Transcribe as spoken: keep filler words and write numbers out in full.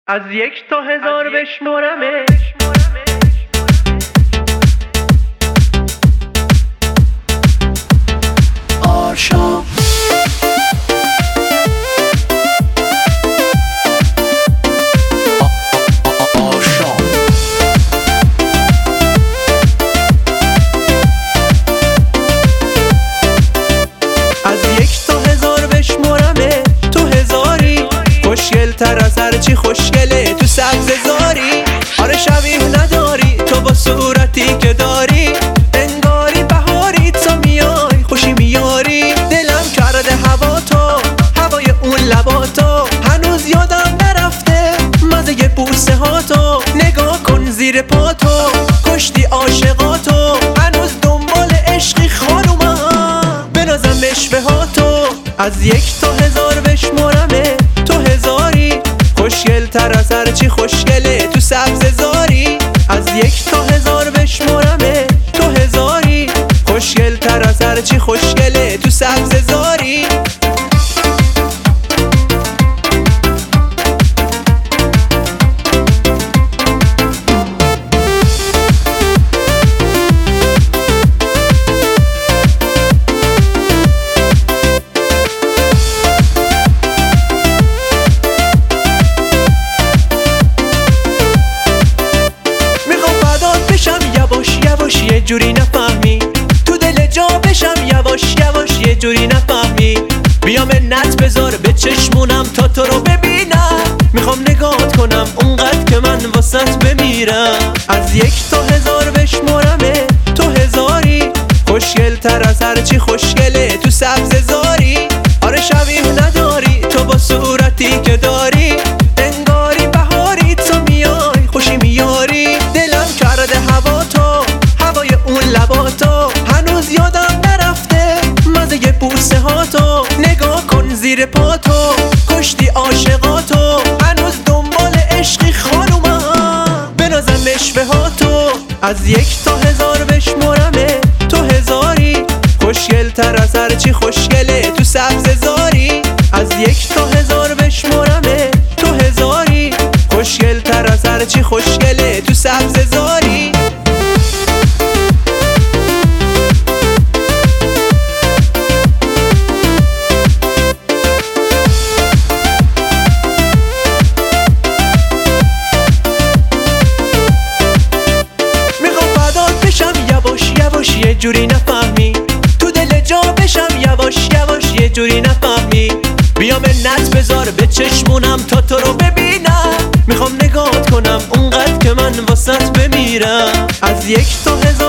از یک تا هزار بشمرمش. آرشام تر از هرچی خوشگله تو سبز زاری. آره شبیه نداری تو با صورتی که داری، انگاری بهاری تو میای خوشی میاری. دلم کرده هوا تو، هوای اون لبا تو، هنوز یادم نرفته مزه بوسه ها تو. نگاه کن زیر پا تو، کشتی عاشقا تو، هنوز دنبال عشقی خانومم. بنازم اشوه ها تو، از یک تا هزار بشمرمه تو هزاری. خوشگل تر از هرچی خوشگله تو سبز زاری. از یک تا هزار بشمرمه تو هزاری. خوشگل تر از هرچی خوشگله تو سبز زاری. یه جوری نفهمی تو دل جا بشم، یواش یواش یه جوری نفهمی. بیا منت بذار به چشمونم تا تو رو ببینم. میخوام نگاهت کنم اونقدر که من واسط بمیرم. از یک تا هزار بشمرمه تو هزاری. خوشگل تر از هرچی خوشگله تو سبز زاری. آره شبیه نداری تو با صورتی که داری، انگاری بهاری تو میای خوشی میاری. دلم کرده هوا تو، هوای اون لبا تو، هنوز یادم نرفته مزه بوسه ها تو. نگاه کن زیر پا تو، کشتی عاشقا تو، هنوز دنبال عشقی خانومم. بنازم اشوه ها تو، از یک تا هزار بشمرمه تو هزاری. خوشگل تر از هرچی خوشگله تو سبز زاری. از یک تا هزار بشمرمه تو هزاری. خوشگل تر از هرچی خوشگله تو سبز زاری. یه جوری نفهمی تو دل جا بشم، یواش یواش یه جوری نفهمی. بیا منت بذار به چشمونم تا تو رو ببینم. میخوام نگاهت کنم اونقدر که من واسط بمیرم. از یک تا هزار